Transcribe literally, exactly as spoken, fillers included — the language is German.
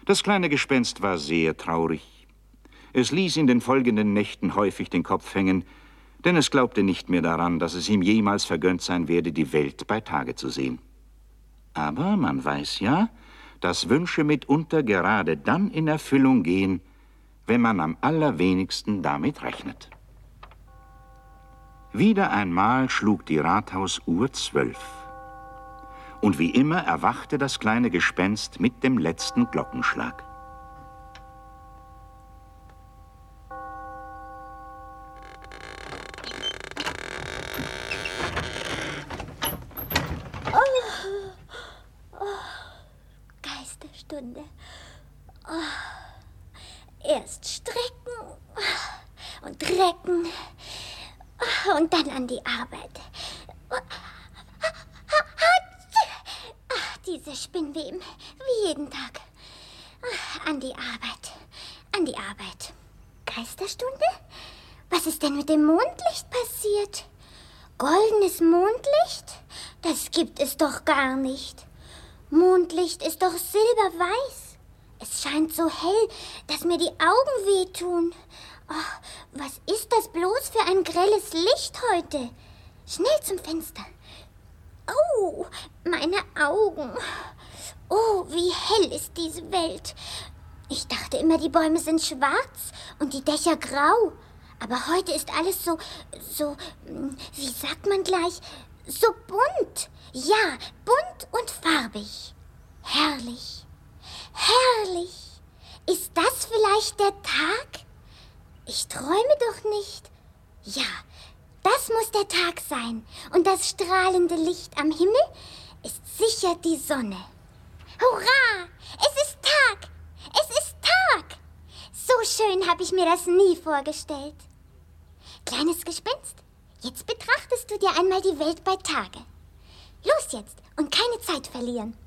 Das kleine Gespenst war sehr traurig. Es ließ in den folgenden Nächten häufig den Kopf hängen, denn es glaubte nicht mehr daran, dass es ihm jemals vergönnt sein werde, die Welt bei Tage zu sehen. Aber man weiß ja, dass Wünsche mitunter gerade dann in Erfüllung gehen, wenn man am allerwenigsten damit rechnet. Wieder einmal schlug die Rathausuhr zwölf. Und wie immer erwachte das kleine Gespenst mit dem letzten Glockenschlag. Geisterstunde. Oh, erst strecken und recken und dann an die Arbeit. Ach, diese Spinnweben, wie jeden Tag. An die Arbeit, an die Arbeit. Geisterstunde? Was ist denn mit dem Mondlicht passiert? Goldenes Mondlicht? Das gibt es doch gar nicht. Mondlicht ist doch silberweiß. Es scheint so hell, dass mir die Augen wehtun. Oh, was ist das bloß für ein grelles Licht heute? Schnell zum Fenster. Oh, meine Augen. Oh, wie hell ist diese Welt. Ich dachte immer, die Bäume sind schwarz und die Dächer grau. Aber heute ist alles so, so, wie sagt man gleich, so bunt. Ja, bunt und farbig. Herrlich, herrlich. Ist das vielleicht der Tag? Ich träume doch nicht. Ja, das muss der Tag sein. Und das strahlende Licht am Himmel ist sicher die Sonne. Hurra! Es ist Tag! Es ist Tag! So schön habe ich mir das nie vorgestellt. Kleines Gespenst, jetzt betrachtest du dir einmal die Welt bei Tage. Los jetzt und keine Zeit verlieren.